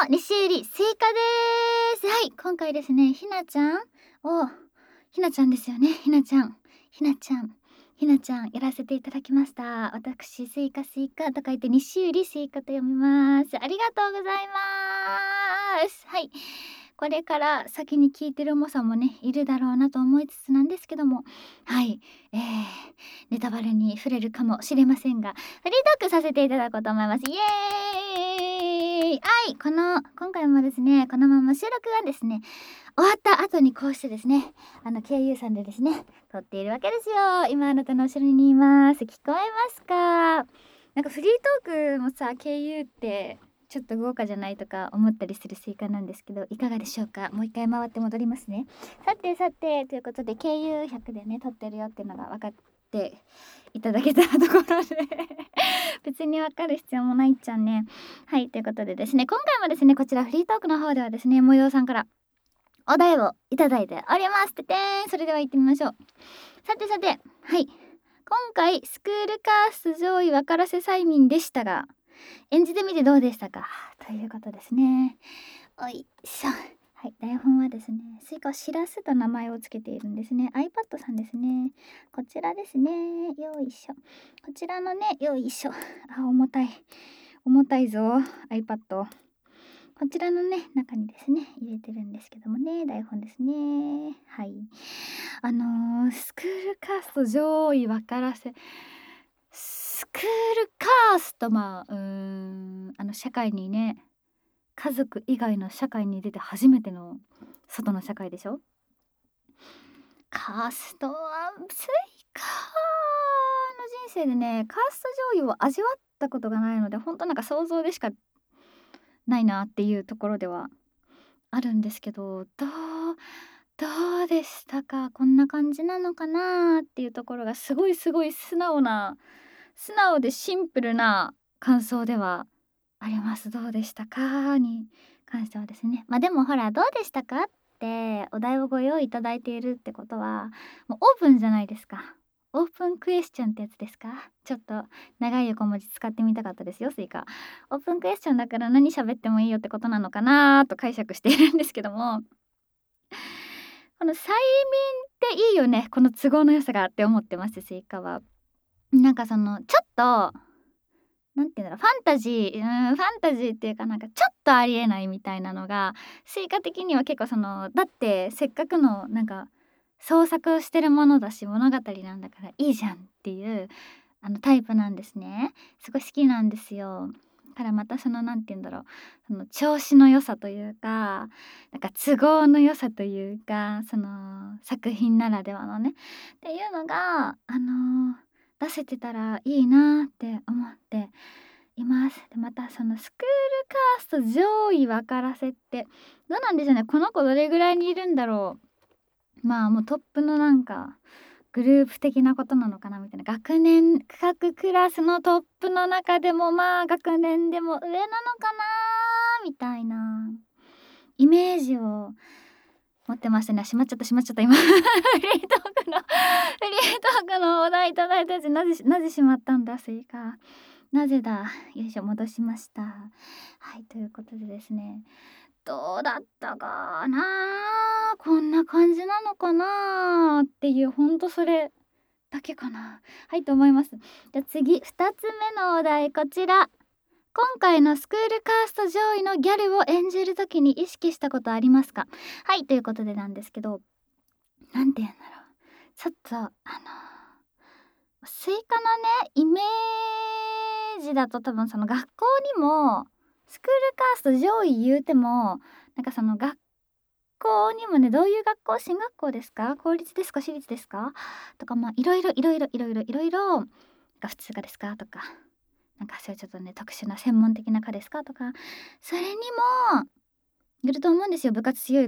西ゆりスイカです。はい、今回ですね、ひなちゃんですよね。ひなちゃんやらせていただきました。私スイカと書いて西ゆりスイカと読みます。ありがとうございます。はい、これから先に聞いてる猛者もねいるだろうなと思いつつなんですけども、はい、ネタバレに触れるかもしれませんが、フリートークさせていただこうと思います。イエーイ。はい、今回もですね、このまま収録がですね終わった後にこうしてですね、KU さんでですね撮っているわけですよ。今あなたの後ろにいます。聞こえますか？なんかフリートークもさ KU ってちょっと豪華じゃないとか思ったりするスイカなんですけど、いかがでしょうか？もう一回回って戻りますね。さてということで KU100 でね撮ってるよっていうのが分かっていただけたところで別に分かる必要もないっちゃんね。はい、ということでですね、今回もですねこちらフリートークの方ではですね、模様さんからお題をいただいております。それでは行ってみましょう。さて、はい、今回スクールカースト上位分からせ催眠でしたが、演じてみてどうでしたかということですね。おいしょ。はい、台本はですね、スイカしらすと名前をつけているんですね。 iPad さんですね。こちらですね。よいしょ。こちらのね、よいしょ。重たいぞ iPad。こちらのね中にですね入れてるんですけどもね、台本ですね。はい、スクールカースト上位分からせ、スクールカースト、社会にね、家族以外の社会に出て初めての外の社会でしょ。カーストはスイカの人生でねカースト上位を味わったことがないので、本当なんか想像でしかないなっていうところではあるんですけど、どうでしたか？こんな感じなのかなっていうところがすごい素直でシンプルな感想ではあります。どうでしたかに関してはですね。でもほら、どうでしたかってお題をご用意いただいているってことはもうオープンじゃないですか。オープンクエスチョンってやつですか？ちょっと長い横文字使ってみたかったですよ、スイカ。オープンクエスチョンだから何喋ってもいいよってことなのかなと解釈しているんですけども、この催眠っていいよね、この都合の良さがって思ってます、スイカは。なんかそのちょっとなんていうんだろう、ファンタジーっていうか、なんかちょっとありえないみたいなのがスイカ的には結構だってせっかくのなんか創作してるものだし物語なんだからいいじゃんっていうタイプなんですね。すごい好きなんですよ。だからまたなんて言うんだろう、調子の良さというか、なんか都合の良さというか、作品ならではのねっていうのが出せてたらいいなって思っています。でまたスクールカースト上位分からせってどうなんでしょうね。この子どれぐらいにいるんだろう。もうトップのなんかグループ的なことなのかなみたいな、各クラスのトップの中でも学年でも上なのかなみたいなイメージを持ってましたね。しまっちゃった今フリートークのお題いただいたやつなぜしまったんだスイカ。なぜだ。よいしょ、戻しました。はい、ということでですね、どうだったかな、こんな感じなのかなっていう、ほんとそれだけかな。はい、と思います。じゃあ次、2つ目のお題こちら。今回のスクールカースト上位のギャルを演じるときに意識したことありますか？はい、ということでなんですけど、なんて言うんだろう、ちょっとスイカのねイメージだと多分学校にもスクールカースト上位言うても、なんか学校にもね、どういう学校、進学校ですか、公立ですか、私立ですかとか、いろいろなんか普通科ですかとか、なんかそういうちょっとね特殊な専門的な科ですかとか、それにもいると思うんですよ。部活強い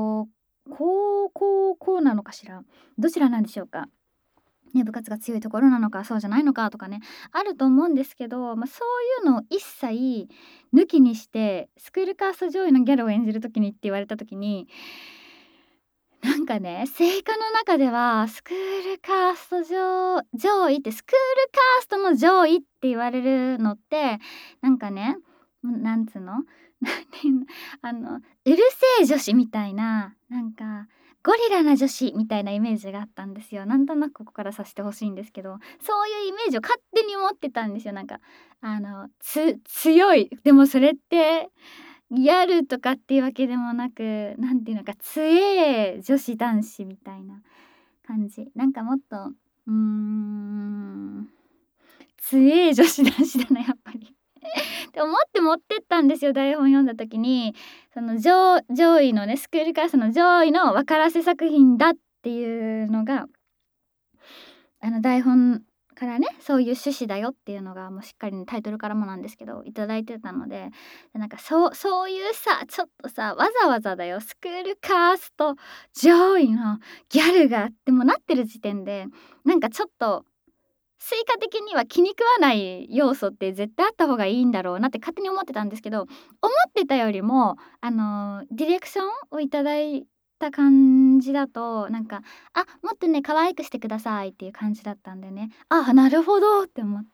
こうなのかしら、どちらなんでしょうかね、部活が強いところなのかそうじゃないのかとかね、あると思うんですけど、そういうのを一切抜きにしてスクールカースト上位のギャルを演じる時にって言われた時に、なんかね、聖火の中ではスクールカースト上位って、スクールカーストの上位って言われるのってなんかね、 なんつうのなんていうの、うるせえ女子みたいな、なんかゴリラな女子みたいなイメージがあったんですよ。なんとなくここから察してほしいんですけど、そういうイメージを勝手に持ってたんですよ。なんか強い、でもそれってギャルとかっていうわけでもなく、なんていうのか、強え女子男子みたいな感じ。なんかもっと、強え女子男子だなやっぱり。って思って持ってったんですよ、台本読んだ時に。その上位のね、スクールカーストの上位の分からせ作品だっていうのが、台本からね、そういう趣旨だよっていうのがもうしっかりね、タイトルからもなんですけど、いただいてたので、なんかそういうさ、ちょっとさ、わざわざだよ、スクールカースト上位のギャルがってもなってる時点で、なんかちょっと追加的には気に食わない要素って絶対あった方がいいんだろうなって勝手に思ってたんですけど、思ってたよりもディレクションをいただいた感じだと、なんかもっとね可愛くしてくださいっていう感じだったんでね、なるほどって思って、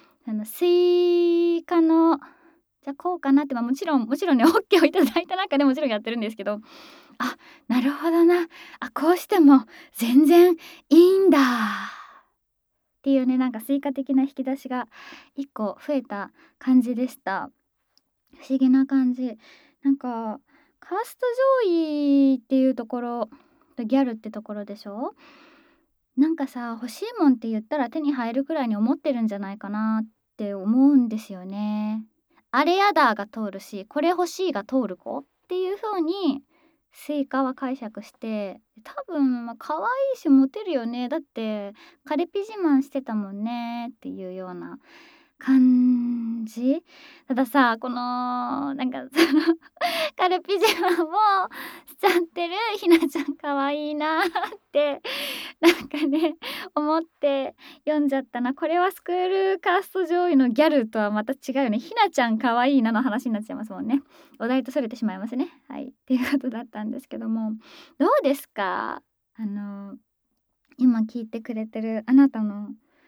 追加のじゃあこうかなって、もちろんね OK をいただいた中でもちろんやってるんですけど、なるほどな、こうしても全然いいんだっていうね、なんか追加的な引き出しが1個増えた感じでした。不思議な感じ。なんかカースト上位っていうところとギャルってところでしょ。なんかさ、欲しいもんって言ったら手に入るくらいに思ってるんじゃないかなって思うんですよね。あれやだが通るし、これ欲しいが通る子っていう風にスイカは解釈して、多分可愛いしモテるよね、だってカレピ自慢してたもんねっていうような感じ。たださ、このなんかそのカルピジマもしちゃってるひなちゃん可愛いなってなんかね思って読んじゃったな。これはスクールカースト上位のギャルとはまた違うよね。ひなちゃん可愛いなの話になっちゃいますもんね。お題とそれてしまいますね。はい、っていうことだったんですけども、どうですか？今聞いてくれてるあなたの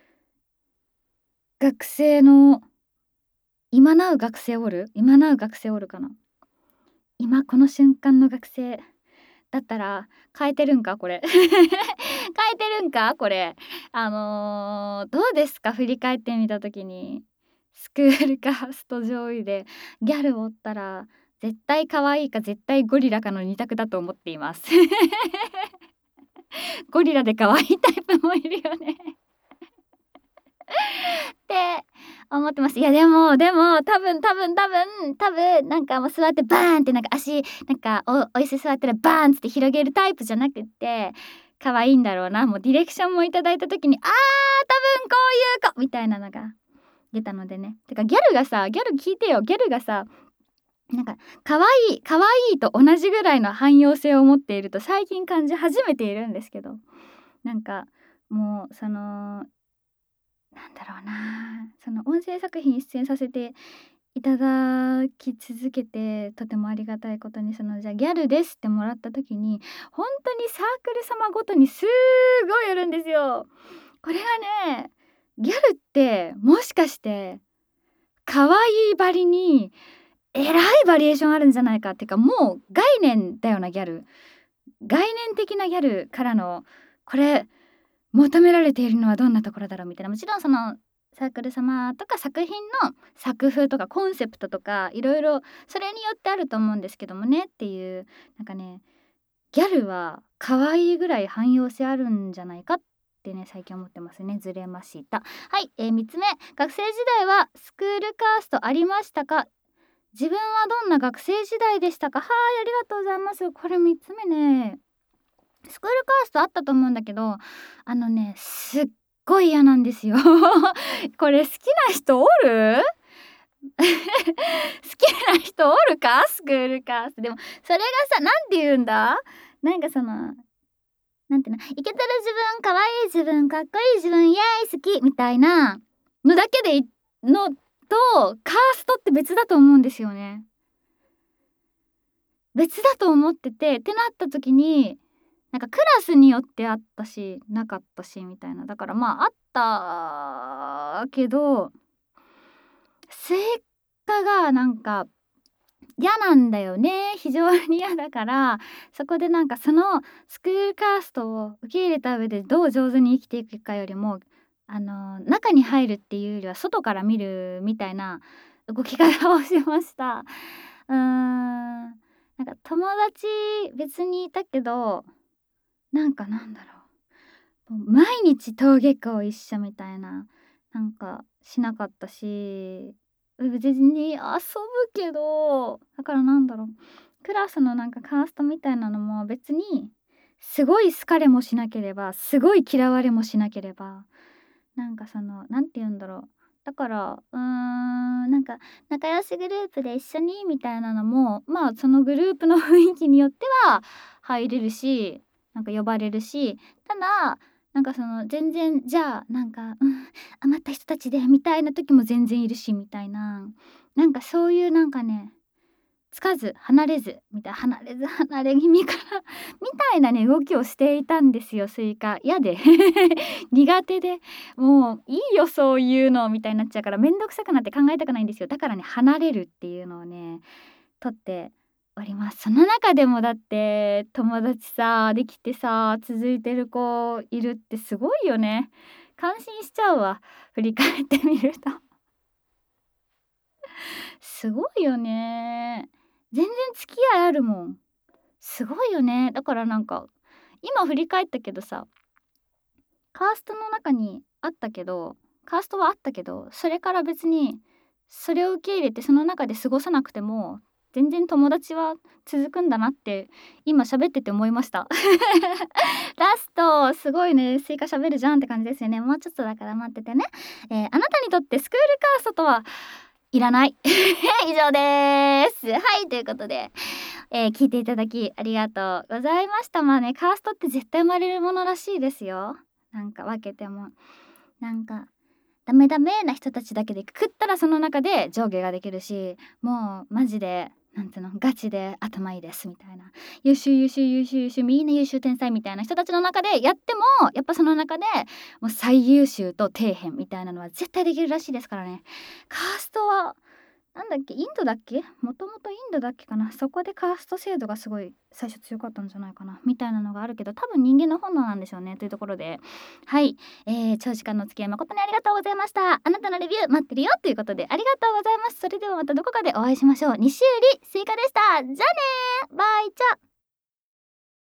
学生の今なう学生おる？今なう学生おるかな？今この瞬間の学生だったら変えてるんかこれ変えてるんかこれ。どうですか？振り返ってみた時に、スクールカースト上位でギャルおったら絶対可愛いか絶対ゴリラかの二択だと思っていますゴリラで可愛いタイプもいるよねって思ってます。いやでも多分なんかもう座ってバーンってなんか足なんかお椅子座ったらバーンって広げるタイプじゃなくって、可愛いんだろうな。もうディレクションもいただいた時に多分こういう子みたいなのが出たのでね。てかギャル聞いてよ。ギャルがさ、なんか可愛いと同じぐらいの汎用性を持っていると最近感じ始めているんですけど、なんかもうなんだろうな、その音声作品出演させていただき続けて、とてもありがたいことにじゃあギャルですってもらった時に、本当にサークル様ごとにすごいやるんですよ。これがね、ギャルってもしかして可愛いばりにえらいバリエーションあるんじゃないかっていうか、もう概念だよなギャル。概念的なギャルからのこれ求められているのはどんなところだろうみたいな。もちろんそのサークル様とか作品の作風とかコンセプトとかいろいろそれによってあると思うんですけどもねっていう、なんかね、ギャルは可愛いぐらい汎用性あるんじゃないかってね最近思ってますね。ずれました。はい、3つ目、学生時代はスクールカーストありましたか？自分はどんな学生時代でしたか？はい、ありがとうございます。これ3つ目ね、スクールカーストあったと思うんだけど、すっごい嫌なんですよこれ好きな人おる好きな人おるか？スクールカースト。でもそれがさ、なんて言うんだ、なんかなんていうの、イケてる自分、可愛い自分、かっこいい自分、イエーイ好きみたいなのだけでのとカーストって別だと思うんですよね。別だと思ってて、ってなった時になんかクラスによってあったしなかったしみたいな。だからあったけど、正果がなんか嫌なんだよね。非常に嫌だから、そこでなんかそのスクールカーストを受け入れた上でどう上手に生きていくかよりも、中に入るっていうよりは外から見るみたいな動き方をしました。なんか友達別にいたけど、なんだろう、もう毎日登下校一緒みたいな、なんかしなかったし、別に遊ぶけど、だからなんだろう、クラスのなんかカーストみたいなのも別に、すごい好かれもしなければ、すごい嫌われもしなければ、なんかその、なんて言うんだろう。だから、なんか仲良しグループで一緒にみたいなのも、まあそのグループの雰囲気によっては入れるし、なんか呼ばれるし、ただ、なんかその全然じゃあなんか、余った人たちでみたいな時も全然いるしみたいな、なんかそういうなんかね、つかず離れずみたいな、離れず離れ気味からみたいなね動きをしていたんですよ、スイカ。嫌で苦手で、もういいよそういうのみたいになっちゃうからめんどくさくなって考えたくないんですよ。だからね、離れるっていうのをね取っております。その中でもだって友達さできてさ続いてる子いるってすごいよね。感心しちゃうわ、振り返ってみるとすごいよね。全然付き合いあるもん。すごいよね。だからなんか今振り返ったけどさ、カーストの中にあったけどカーストはあったけど、それから別にそれを受け入れてその中で過ごさなくても全然友達は続くんだなって今喋ってて思いましたラストすごいね、スイカ喋るじゃんって感じですよね。もうちょっとだから待っててね。あなたにとってスクールカーストとはいらない以上です。はい、ということで、聞いていただきありがとうございました。まあね、カーストって絶対生まれるものらしいですよ。なんか分けても、なんかダメな人たちだけでくくったらその中で上下ができるし、もうマジでなんていうの、ガチで頭いいですみたいな、優秀みんな優秀天才みたいな人たちの中でやっても、やっぱその中でもう最優秀と底辺みたいなのは絶対できるらしいですからね。カーストはなんだっけ、インドだっけ、もともとインドだっけかな、そこでカースト制度がすごい最初強かったんじゃないかなみたいなのがあるけど、多分人間の本能なんでしょうねというところで、はい、長時間のお付き合い誠にありがとうございました。あなたのレビュー待ってるよということでありがとうございます。それではまたどこかでお会いしましょう。西ゆりスイカでした。じゃあねー、バイチャ。